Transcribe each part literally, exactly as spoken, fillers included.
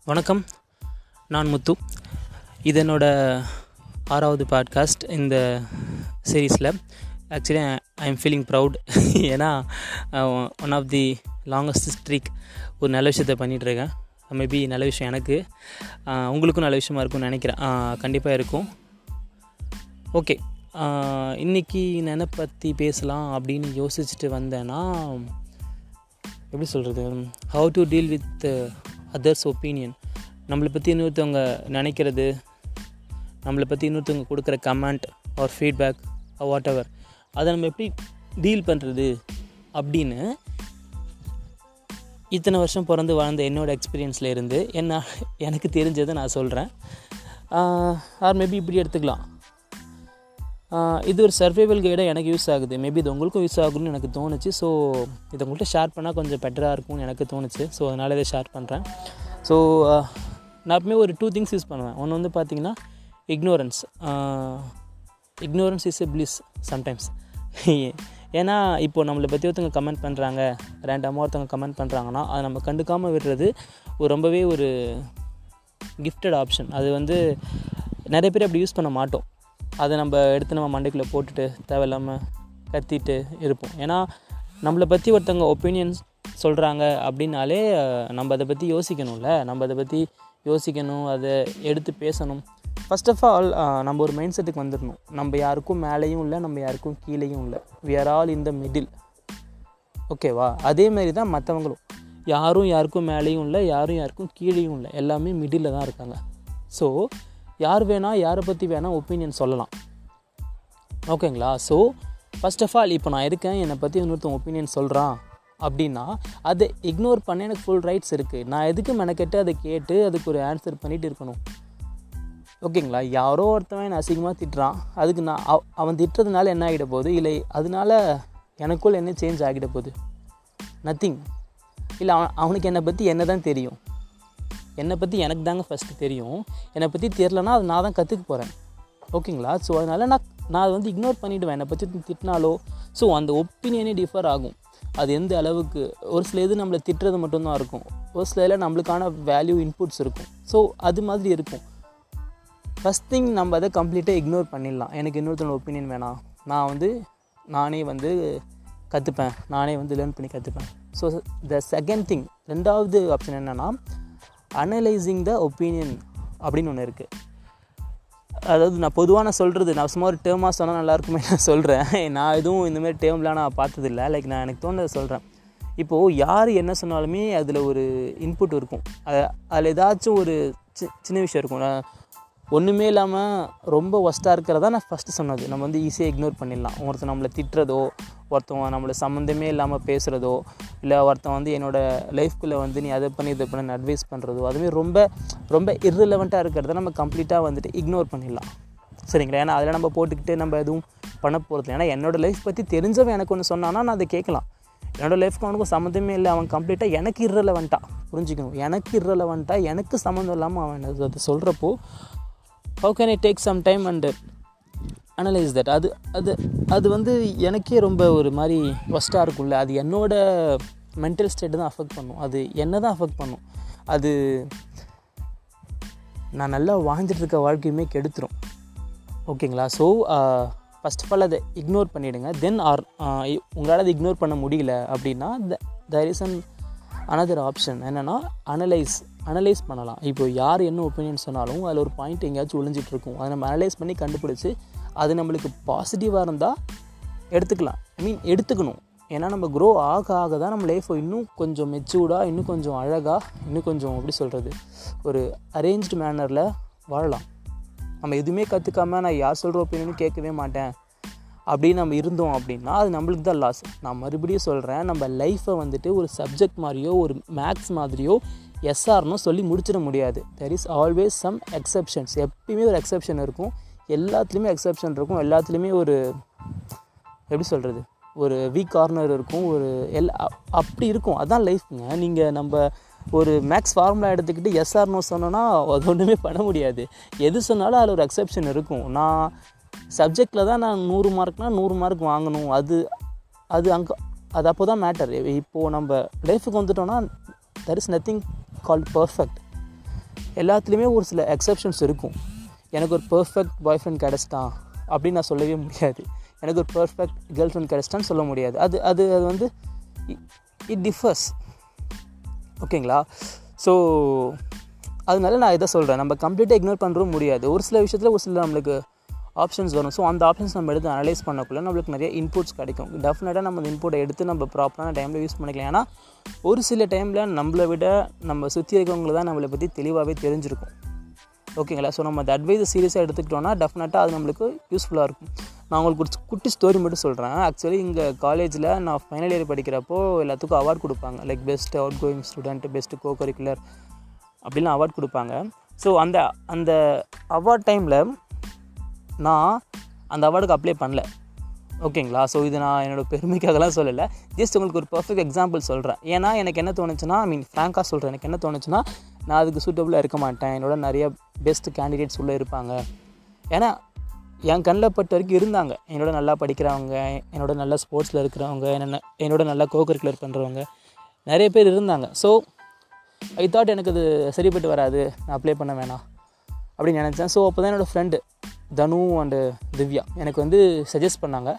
வணக்கம், நான் முத்து. இது என்னோட ஆறாவது பாட்காஸ்ட் இந்த சீரீஸில். Actually I am feeling proud. ஏன்னா one of the longest streak ஒரு நல்ல விஷயத்தை பண்ணிகிட்ருக்கேன். மேபி நல்ல விஷயம் எனக்கு, உங்களுக்கும் நல்ல விஷயமா இருக்கும்னு நினைக்கிறேன். கண்டிப்பாக இருக்கும். ஓகே, இன்றைக்கி நான் என்னை பற்றி பேசலாம் அப்படின்னு யோசிச்சுட்டு வந்தேன்னா, எப்படி சொல்கிறது, how to deal with others opinion. நம்மளை பற்றி இன்னொருத்தவங்க நினைக்கிறது, நம்மளை பற்றி இன்னொருத்தவங்க கொடுக்குற comment or feedback or whatever, அதை நம்ம எப்படி டீல் பண்ணுறது அப்படின்னு இத்தனை வருஷம் பிறந்து வாழ்ந்த என்னோடய எக்ஸ்பீரியன்ஸில் இருந்து என்ன எனக்கு தெரிஞ்சதை நான் சொல்கிறேன். ஆர் மேபி இப்படி எடுத்துக்கலாம், இது ஒரு சர்வைவல் கைடாக எனக்கு யூஸ் ஆகுது. மேபி இது உங்களுக்கும் யூஸ் ஆகும்னு எனக்கு தோணுச்சு. ஸோ இதை உங்கள்கிட்ட ஷேர் பண்ணால் கொஞ்சம் பெட்டராக இருக்கும்னு எனக்கு தோணுச்சு. ஸோ அதனால் இதை ஷேர் பண்ணுறேன். ஸோ நான் எப்பவுமே ஒரு டூ திங்ஸ் யூஸ் பண்ணுவேன். ஒன்று வந்து பார்த்திங்கன்னா ignorance. Ignorance is a bliss sometimes. ஏன்னா இப்போது நம்மளை பற்றி ஒருத்தவங்க கமெண்ட் பண்ணுறாங்க, ரேண்டமாக ஒருத்தவங்க கமெண்ட் பண்ணுறாங்கன்னா அதை நம்ம கண்டுக்காமல் விடுறது ஒரு ரொம்பவே ஒரு கிஃப்டட் ஆப்ஷன். அது வந்து நிறைய பேர் அப்படி யூஸ் பண்ண மாட்டோம். அதை நம்ம எடுத்து நம்ம மண்டைக்குள்ளே போட்டுட்டு தேவையில்லாமல் கத்திட்டு இருப்போம். ஏன்னா நம்மளை பற்றி ஒருத்தவங்க ஒப்பீனியன்ஸ் சொல்கிறாங்க அப்படின்னாலே நம்ம அதை பற்றி யோசிக்கணும்ல. நம்ம அதை பற்றி யோசிக்கணும், அதை எடுத்து பேசணும். ஃபர்ஸ்ட் ஆஃப் ஆல் நம்ம ஒரு மைண்ட் செட்டுக்கு வந்துடணும். நம்ம யாருக்கும் மேலேயும் இல்லை, நம்ம யாருக்கும் கீழேயும் இல்லை. We are all in the middle. ஓகேவா? அதேமாரி தான் மற்றவங்களும். யாரும் யாருக்கும் மேலேயும் இல்லை, யாரும் யாருக்கும் கீழேயும் இல்லை, எல்லாமே மிடில் தான் இருக்காங்க. ஸோ யார் வேணால் யாரை பற்றி வேணால் ஒப்பீனியன் சொல்லலாம். ஓகேங்களா? ஸோ ஃபர்ஸ்ட் ஆஃப் ஆல் இப்போ நான் இருக்கேன், என்னை பற்றி இன்னொருத்தன் ஒப்பீனியன் சொல்கிறான் அப்படின்னா அதை இக்னோர் பண்ண எனக்கு ஃபுல் ரைட்ஸ் இருக்குது. நான் எதுக்கு மெனக்கெட்டு அதை கேட்டு அதுக்கு ஒரு ஆன்சர் பண்ணிகிட்டு இருக்கணும்? ஓகேங்களா? யாரோ ஒருத்தவன் என்னை அசிங்கமாக திட்டுறான், அதுக்கு நான் அவன் திட்டுறதுனால என்ன ஆகிட போகுது? இல்லை அதனால எனக்குள்ள என்ன சேஞ்ச் ஆகிட போகுது? நத்திங். இல்லை அவன் அவனுக்கு என்னை பற்றி என்ன தான் தெரியும்? என்னை பற்றி எனக்கு தாங்க ஃபஸ்ட்டு தெரியும். என்னை பற்றி தெரிலனா அது நான் தான் கற்றுக்க போகிறேன். ஓகேங்களா? ஸோ அதனால் நான் நான் அதை வந்து இக்னோர் பண்ணிவிடுவேன். என்னை பற்றி திட்டினாலோ ஸோ அந்த ஒப்பீனியனே டிஃபர் ஆகும். அது எந்த அளவுக்கு, ஒரு சில இது நம்மளை திட்டுறது மட்டும்தான் இருக்கும், ஒரு சில இதில் நம்மளுக்கான வேல்யூ இன்புட்ஸ் இருக்கும். ஸோ அது மாதிரி இருக்கும். ஃபஸ்ட் திங் நம்ம அதை கம்ப்ளீட்டாக இக்னோர் பண்ணிடலாம். எனக்கு இன்னொருத்தவங்க ஒப்பீனியன் வேணாம், நான் வந்து நானே வந்து கற்றுப்பேன், நானே வந்து லேர்ன் பண்ணி கற்றுப்பேன். ஸோ த செகண்ட் திங், ரெண்டாவது ஆப்ஷன் என்னென்னா அனலைசிங் த ஒப்பீனியன் அப்படின்னு ஒன்று இருக்குது. அதாவது நான் பொதுவாக நான் சொல்கிறது, நான் சும்மா ஒரு டேர்மாக சொன்னால் நல்லாயிருக்குமே நான் சொல்கிறேன். நான் எதுவும் இந்தமாதிரி டேர்ம்லாம் நான் பார்த்ததில்லை. லைக் நான் எனக்கு தோணுதை சொல்கிறேன். இப்போது யார் என்ன சொன்னாலுமே அதில் ஒரு இன்புட் இருக்கும். அது அதில் ஏதாச்சும் ஒரு சி சின்ன விஷயம் இருக்கும். நான் ஒன்றுமே இல்லாமல் ரொம்ப ஒஸ்ட்டாக இருக்கிறதா நான் ஃபஸ்ட்டு சொன்னது. நம்ம வந்து ஈஸியாக இக்னோர் பண்ணிடலாம். ஒருத்தர் நம்மளை திட்டுறதோ, ஒருத்தவங்க நம்மளை சம்மந்தமே இல்லாமல் பேசுகிறதோ, இல்லை ஒருத்தன் வந்து என்னோடய லைஃப்குள்ளே வந்து நீ அதை பண்ணி இதை பண்ணி அட்வைஸ் பண்ணுறதோ, அதுமாதிரி ரொம்ப ரொம்ப இர்ரிலவெண்ட்டாக இருக்கிறத நம்ம கம்ப்ளீட்டாக வந்துட்டு இக்னோர் பண்ணிடலாம். சரிங்களா? ஏன்னா அதில் நம்ம போட்டுக்கிட்டு நம்ம எதுவும் பண்ண போகிறது. ஏன்னா என்னோடய லைஃப் பற்றி தெரிஞ்சவன் எனக்கு ஒன்று சொன்னான்னா நான் அதை கேட்கலாம். என்னோடய லைஃப்க்கு அவனுக்கும் சம்மந்தமே இல்லை, அவன் கம்ப்ளீட்டாக எனக்கு இர்ரிலவெண்ட்டாக புரிஞ்சுக்கணும். எனக்கு இர்ரிலவெண்ட்டாக எனக்கு சம்மந்தம் இல்லாமல் அவன் அதை சொல்கிறப்போ how can I take some time and analyze that? அது அது அது வந்து எனக்கே ரொம்ப ஒரு மாதிரி ஒஸ்ட்டாக இருக்கும்ல. அது என்னோடய மென்டல் ஸ்டேட்டு தான் அஃபெக்ட் பண்ணும். அது என்ன தான் அஃபெக்ட் பண்ணும். அது நான் நல்லா வாழ்ந்துட்டுருக்க வாழ்க்கையுமே கெடுத்துரும். ஓகேங்களா? ஸோ ஃபஸ்ட் ஆஃப் ஆல் அதை இக்னோர் பண்ணிவிடுங்க. தென் ஆர் உங்களால் அதை இக்னோர் பண்ண முடியல அப்படின்னா the there is an another option. என்னென்னா அனலைஸ் அனலைஸ் பண்ணலாம். இப்போ யார் என்ன ஒப்பீனியன் சொன்னாலும் அதில் ஒரு பாயிண்ட் எங்கேயாச்சும் ஒளிஞ்சிட்ருக்கும். அதை நம்ம அனலைஸ் பண்ணி கண்டுபிடிச்சி அது நம்மளுக்கு பாசிட்டிவாக இருந்தால் எடுத்துக்கலாம். ஐ மீன் எடுத்துக்கணும். ஏன்னா நம்ம க்ரோ ஆக ஆக தான் நம்ம லைஃப்பை இன்னும் கொஞ்சம் மெச்சூர்டாக, இன்னும் கொஞ்சம் அழகாக, இன்னும் கொஞ்சம் எப்படி சொல்கிறது, ஒரு அரேஞ்ச்டு மேனரில் வாழலாம். நம்ம எதுவுமே கற்றுக்காமல் நான் யார் சொல்கிற ஒப்பீனியனும் கேட்கவே மாட்டேன் அப்படின்னு நம்ம இருந்தோம் அப்படின்னா அது நம்மளுக்கு தான் லாஸ். நான் மறுபடியும் சொல்கிறேன், நம்ம லைஃப்பை வந்துட்டு ஒரு சப்ஜெக்ட் மாதிரியோ ஒரு மேக்ஸ் மாதிரியோ எஸ்ஆர்னோ சொல்லி முடிச்சிட முடியாது. There is always some exceptions. எப்பயுமே ஒரு எக்ஸப்ஷன் இருக்கும். எல்லாத்துலேயுமே எக்ஸப்ஷன் இருக்கும். எல்லாத்துலேயுமே ஒரு எப்படி சொல்கிறது, ஒரு வீக் கார்னர் இருக்கும். ஒரு எல் அப்படி இருக்கும். அதுதான் லைஃப்புங்க. நீங்கள் நம்ம ஒரு மேக்ஸ் ஃபார்முலா எடுத்துக்கிட்டு எஸ்ஆர்னோ சொன்னோன்னா அது ஒன்றுமே பண்ண முடியாது. எது சொன்னாலும் அதில் ஒரு எக்ஸப்ஷன் இருக்கும். நான் சப்ஜெக்டில் தான் நான் நூறு மார்க்னால் நூறு மார்க் வாங்கணும். அது அது அங்கே அது அப்போ தான் மேட்டர். இப்போது நம்ம லைஃபுக்கு வந்துட்டோன்னா there is nothing called perfect. எல்லாத்துலேயுமே ஒரு சில எக்ஸப்ஷன்ஸ் இருக்கும். எனக்கு ஒரு பர்ஃபெக்ட் பாய் ஃப்ரெண்ட் கிடச்சிட்டான் அப்படின்னு நான் சொல்லவே முடியாது. எனக்கு ஒரு பர்ஃபெக்ட் கேர்ள் ஃப்ரெண்ட் கிடச்சிட்டான்னு சொல்ல முடியாது. அது அது அது வந்து இட் டிஃபர்ஸ். ஓகேங்களா? ஸோ அதனால நான் இதை சொல்கிறேன், நம்ம கம்ப்ளீட்டாக இக்னோர் பண்ணுறவும் முடியாது. ஒரு சில விஷயத்தில் ஒரு சில நம்மளுக்கு ஆப்ஷன்ஸ் வரும். ஸோ அந்த ஆப்ஷன்ஸ் நம்ம எடுத்து அனலைஸ் பண்ணக்குள்ள நம்மளுக்கு நிறைய இன்புட்ஸ் கிடைக்கும். டெஃபினட்டாக நம்ம அந்த இன்புட்டை எடுத்து நம்ம ப்ராப்பரான டைமில் யூஸ் பண்ணிக்கலாம். ஏன்னா ஒரு சில டைமில் நம்மளை விட நம்ம சுற்றி இருக்கவங்கள தான் நம்மளை பற்றி தெளிவாகவே தெரிஞ்சிருக்கும். ஓகேங்களா? ஸோ நம்ம அந்த அட்வைஸை சீரியஸாக எடுத்துக்கிட்டோன்னா டெஃபினட்டாக அது நம்மளுக்கு யூஸ்ஃபுல்லாக இருக்கும். நான் உங்களுக்கு ஒரு குட்டி ஸ்டோரி மட்டும் சொல்கிறேன். ஆக்சுவலி இங்கே காலேஜில் நான் ஃபைனல் இயர் படிக்கிறப்போ எல்லாத்துக்கும் அவார்ட் கொடுப்பாங்க. Like best outgoing student, best cocurricular அப்படின்லாம் அவார்ட் கொடுப்பாங்க. ஸோ அந்த அந்த அவார்ட் டைமில் நான் அந்த அவார்டுக்கு அப்ளை பண்ணல. ஓகேங்களா? ஸோ இது நான் என்னோடய பெருமைக்காகலாம் சொல்லலை, ஜஸ்ட் உங்களுக்கு ஒரு பர்ஃபெக்ட் எக்ஸாம்பிள் சொல்கிறேன். ஏன்னா எனக்கு என்ன தோணுச்சுன்னா, ஐ மீன் ஃப்ராங்காக சொல்கிறேன், எனக்கு என்ன தோணுச்சுன்னா, நான் அதுக்கு சூட்டபுளாக இருக்க மாட்டேன், என்னோட நிறைய பெஸ்ட் கேண்டிடேட்ஸ் உள்ளே இருப்பாங்க. ஏன்னா என் கண்ணில் பட்ட வரைக்கும் இருந்தாங்க, என்னோட நல்லா படிக்கிறவங்க, என்னோட நல்லா ஸ்போர்ட்ஸில் இருக்கிறவங்க, என்ன என்னோட நல்லா கோ கரிக்குலர் பண்ணுறவங்க நிறைய பேர் இருந்தாங்க. ஸோ ஐ தாட் எனக்கு அது சரிப்பட்டு வராது, நான் அப்ளை பண்ண வேணாம் அப்படின்னு நினச்சேன். ஸோ அப்போ தான் என்னோடய ஃப்ரெண்டு தனு அண்டு திவ்யா எனக்கு வந்து சஜஸ்ட் பண்ணாங்க,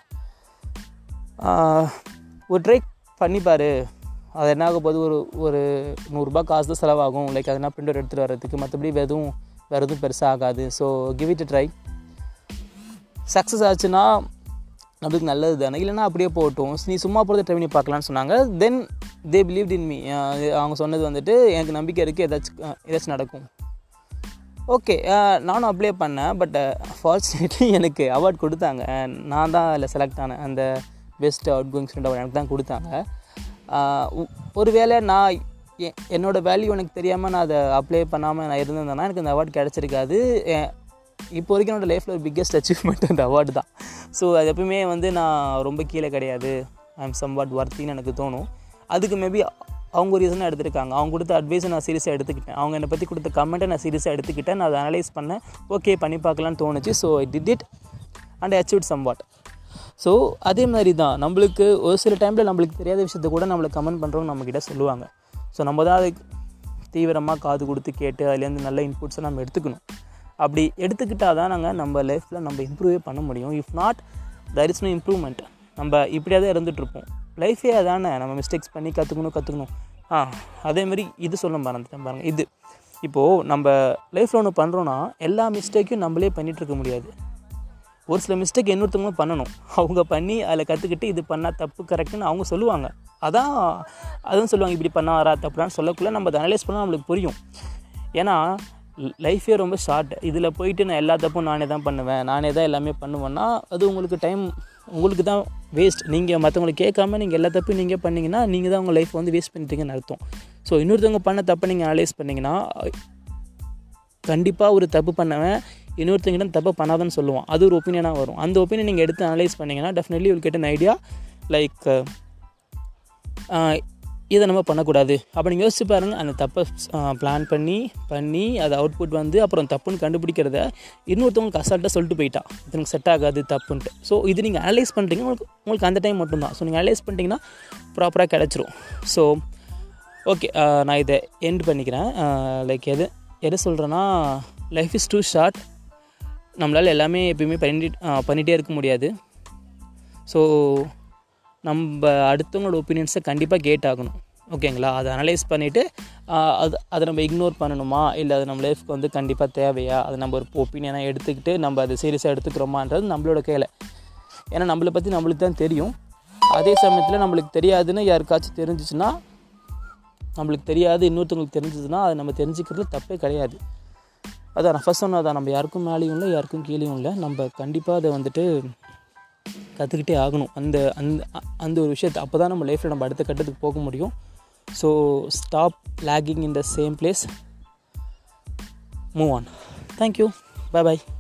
ஒரு ட்ரை பண்ணிப்பார், அது என்ன ஆக போது, ஒரு ஒரு நூறுரூபா காசு தான் செலவாகும், லைக் அதனால் பிரிண்ட் அவுட் எடுத்துகிட்டு வர்றதுக்கு, மற்றபடி எதுவும் வேறு எதுவும் பெருசாக ஆகாது. So give it a try, success ஆச்சுன்னா நம்மளுக்கு நல்லது தானே, இல்லைனா அப்படியே போகட்டும், நீ சும்மா போகிறத ட்ரை பண்ணி பார்க்கலான்னு சொன்னாங்க. Then they believed in me. அவங்க சொன்னது வந்துட்டு எனக்கு நம்பிக்கை இருக்குது, ஏதாச்சும் ஏதாச்சும் நடக்கும். ஓகே, நானும் அப்ளை பண்ணேன். பட் ஃபார்ச்சுனேட்லி எனக்கு அவார்ட் கொடுத்தாங்க. நான் தான் அதில் செலக்ட் ஆனேன். அந்த best outgoing student award எனக்கு தான் கொடுத்தாங்க. ஒரு வேளை நான் என்னோடய வேல்யூ எனக்கு தெரியாமல் நான் அதை அப்ளை பண்ணாமல் நான் இருந்திருந்தேன்னா எனக்கு அந்த அவார்டு கிடச்சிருக்காது. இப்போ வரைக்கும் என்னோடய லைஃப்பில் ஒரு பிக்கெஸ்ட் அச்சீவ்மெண்ட் அந்த அவார்டு தான். ஸோ அது எப்பவுமே வந்து நான் ரொம்ப கீழே கிடையாது, ஐ எம் சம் வாட் வர்த்தின்னு எனக்கு தோணும். அதுக்கு மேபி அவங்க ஒரு ரீசனாக எடுத்துருக்காங்க. அவங்க கொடுத்த அட்வைஸை நான் சீரியஸாக எடுத்துக்கிட்டேன், அவங்க என்னை பற்றி கொடுத்த கமெண்ட்டை நான் சீரியஸாக எடுத்துக்கிட்டேன், நான் அதை அனலைஸ் பண்ணேன், ஓகே பண்ணி பார்க்கலான்னு தோணுச்சு. So I did it and I achieved somewhat. So அதே மாதிரி தான் நம்மளுக்கு ஒரு சில டைமில் நம்மளுக்கு தெரியாத விஷயத்தை கூட நம்மளுக்கு கமெண்ட் பண்ணுறவங்க நம்மக்கிட்ட சொல்லுவாங்க. ஸோ நம்ம தான் அதுக்கு தீவிரமாக காது கொடுத்து கேட்டு அதுலேருந்து நல்ல இன்புட்ஸை நம்ம எடுத்துக்கணும். அப்படி எடுத்துக்கிட்டால் தான் நாங்கள் நம்ம லைஃப்பில் நம்ம இம்ப்ரூவே பண்ண முடியும். If not there is no improvement. நம்ம இப்படியே தான் இருந்துகிட்ருப்போம். லைஃபே அதானே, நம்ம மிஸ்டேக்ஸ் பண்ணி கற்றுக்கணும் கற்றுக்கணும் ஆ அதேமாதிரி இது சொல்ல மறந்துட்டேன் பாருங்கள். இது இப்போது நம்ம லைஃப்பில் ஒன்று பண்ணுறோன்னா எல்லா மிஸ்டேக்கையும் நம்மளே பண்ணிகிட்ருக்க முடியாது. ஒரு சில மிஸ்டேக் இன்னொருத்தவங்களும் பண்ணணும். அவங்க பண்ணி அதில் கற்றுக்கிட்டு இது பண்ணால் தப்பு கரெக்டுன்னு அவங்க சொல்லுவாங்க. அதான் அதுவும் சொல்லுவாங்க, இப்படி பண்ண வரா தப்புலான்னு சொல்லக்குள்ளே நம்ம அதை அனலைஸ் பண்ணால் நம்மளுக்கு புரியும். ஏன்னா லைஃபே ரொம்ப ஷார்ட். இதில் போயிட்டு நான் எல்லா தப்பும் நானே தான் பண்ணுவேன், நானே தான் எல்லாமே பண்ணுவேன்னா அது உங்களுக்கு டைம் உங்களுக்கு தான் வேஸ்ட். நீங்கள் மற்றவங்களை கேட்காம நீங்கள் எல்லா தப்பும் நீங்கள் பண்ணிங்கன்னா நீங்கள் தான் உங்கள் லைஃப் வந்து வேஸ்ட் பண்ணிட்டீங்கன்னு அர்த்தம். ஸோ இன்னொருத்தவங்க பண்ண தப்பை நீங்கள் அனலைஸ் பண்ணிங்கன்னா கண்டிப்பாக ஒரு தப்பு பண்ணவன் இன்னொருத்தங்கிட்ட தப்பு பண்ணாதான்னு சொல்லுவான். அது ஒரு ஒப்பீனியனாக வரும். அந்த ஒப்பீனியன் நீங்கள் எடுத்து அனலைஸ் பண்ணிங்கன்னா definitely will get an idea like இதை நம்ம பண்ணக்கூடாது. அப்போ நீங்கள் யோசிச்சு பாருங்கள், அந்த தப்பை பிளான் பண்ணி பண்ணி அது அவுட்புட் வந்து அப்புறம் தப்புன்னு கண்டுபிடிக்கிறத இன்னொருத்தவங்களுக்கு அசால்ட்டாக சொல்லிட்டு போயிட்டா இது எனக்கு செட் ஆகாது தப்புன்ட்டு. ஸோ இது நீங்கள் அனலைஸ் பண்ணுறீங்க, உங்களுக்கு உங்களுக்கு அந்த டைம் மட்டும்தான். ஸோ நீங்கள் அனலைஸ் பண்ணிட்டீங்கன்னா ப்ராப்பராக கிடச்சிரும். ஸோ ஓகே, நான் இதை எண்ட் பண்ணிக்கிறேன். லைக் எது எது சொல்கிறேன்னா, லைஃப் இஸ் டூ ஷார்ட். நம்மளால் எல்லாமே எப்பயுமே பண்ணி பண்ணிகிட்டே இருக்க முடியாது. ஸோ நம்ம அடுத்தவங்களோட ஒப்பீனியன்ஸை கண்டிப்பாக கேட்டாகணும். ஓகேங்களா? அதை அனலைஸ் பண்ணிவிட்டு அது அதை நம்ம இக்னோர் பண்ணணுமா, இல்லை அது நம்ம லைஃப்க்கு வந்து கண்டிப்பாக தேவையா, அதை நம்ம ஒரு ஒப்பீனியனாக எடுத்துக்கிட்டு நம்ம அதை சீரியஸாக எடுத்துக்கிறோமான்றது நம்மளோட கையில். ஏன்னா நம்மளை பற்றி நம்மளுக்கு தான் தெரியும். அதே சமயத்தில் நம்மளுக்கு தெரியாதுன்னு யாருக்காச்சும் தெரிஞ்சிச்சுன்னா, நம்மளுக்கு தெரியாது இன்னொருத்தவங்களுக்கு தெரிஞ்சிச்சுன்னா அதை நம்ம தெரிஞ்சுக்கிறது தப்பே கிடையாது. அதான் நான் ஃபஸ்ட் சொன்னதான், நம்ம யாருக்கும் மேலேயும் இல்லை யாருக்கும் கீழேயும் இல்லை, நம்ம கண்டிப்பாக அதை வந்துட்டு கற்றுக்கிட்டே ஆகணும். அந்த அந்த அந்த ஒரு விஷயத்தை அப்போ தான் நம்ம லைஃப்பில் நம்ம அடுத்த கட்டத்துக்கு போக முடியும். So stop lagging in the same place, move on. Thank you, bye bye.